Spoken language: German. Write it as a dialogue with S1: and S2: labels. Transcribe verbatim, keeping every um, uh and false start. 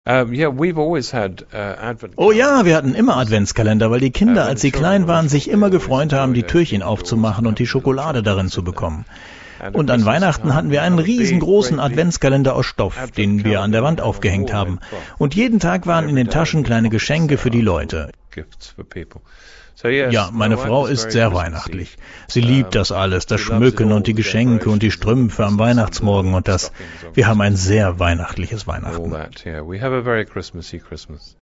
S1: Um, yeah, we've always had, uh, Advent
S2: Oh ja, wir hatten immer Adventskalender, weil die Kinder, als sie klein waren, sich immer gefreut haben, die Türchen aufzumachen und die Schokolade darin zu bekommen. Und an Weihnachten hatten wir einen riesengroßen Adventskalender aus Stoff, den wir an der Wand aufgehängt haben. Und jeden Tag waren in den Taschen kleine Geschenke für die Leute. Ja, meine Frau ist sehr weihnachtlich. Sie liebt das alles, das Schmücken und die Geschenke und die Strümpfe am Weihnachtsmorgen und das. Wir haben ein sehr weihnachtliches Weihnachten.